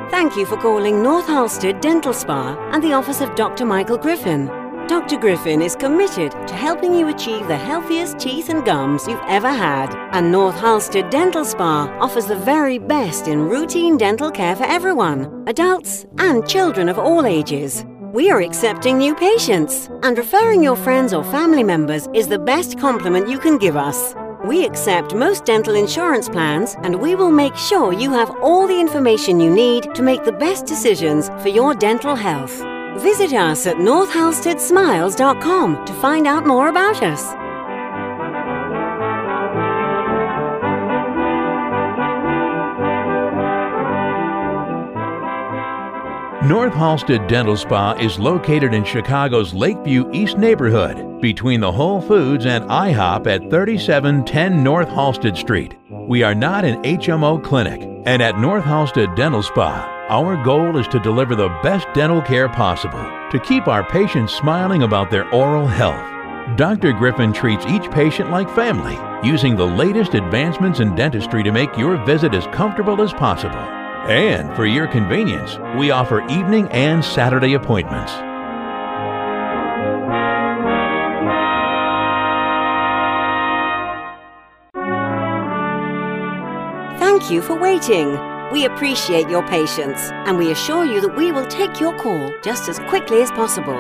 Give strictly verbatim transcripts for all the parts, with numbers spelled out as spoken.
Thank you for calling North Halstead Dental Spa and the office of Doctor Michael Griffin. Doctor Griffin is committed to helping you achieve the healthiest teeth and gums you've ever had. And North Halstead Dental Spa offers the very best in routine dental care for everyone, adults and children of all ages. We are accepting new patients, and referring your friends or family members is the best compliment you can give us. We accept most dental insurance plans, and we will make sure you have all the information you need to make the best decisions for your dental health. Visit us at north halstead smiles dot com to find out more about us. North Halstead Dental Spa is located in Chicago's Lakeview East neighborhood, between the Whole Foods and IHOP at thirty-seven ten North Halstead Street. We are not an H M O clinic, and at North Halstead Dental Spa, our goal is to deliver the best dental care possible to keep our patients smiling about their oral health. Doctor Griffin treats each patient like family, using the latest advancements in dentistry to make your visit as comfortable as possible. And for your convenience, we offer evening and Saturday appointments. Thank you for waiting. We appreciate your patience, and we assure you that we will take your call just as quickly as possible.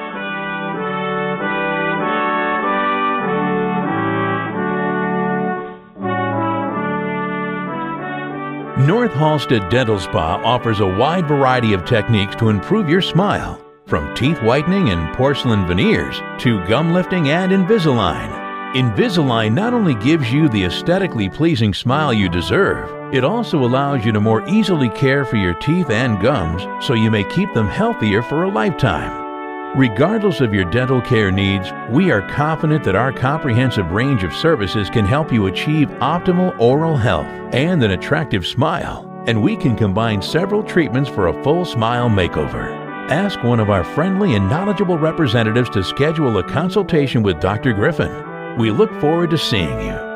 North Halstead Dental Spa offers a wide variety of techniques to improve your smile, from teeth whitening and porcelain veneers to gum lifting and Invisalign. Invisalign not only gives you the aesthetically pleasing smile you deserve, it also allows you to more easily care for your teeth and gums so you may keep them healthier for a lifetime. Regardless of your dental care needs, we are confident that our comprehensive range of services can help you achieve optimal oral health and an attractive smile, and we can combine several treatments for a full smile makeover. Ask one of our friendly and knowledgeable representatives to schedule a consultation with Doctor Griffin. We look forward to seeing you.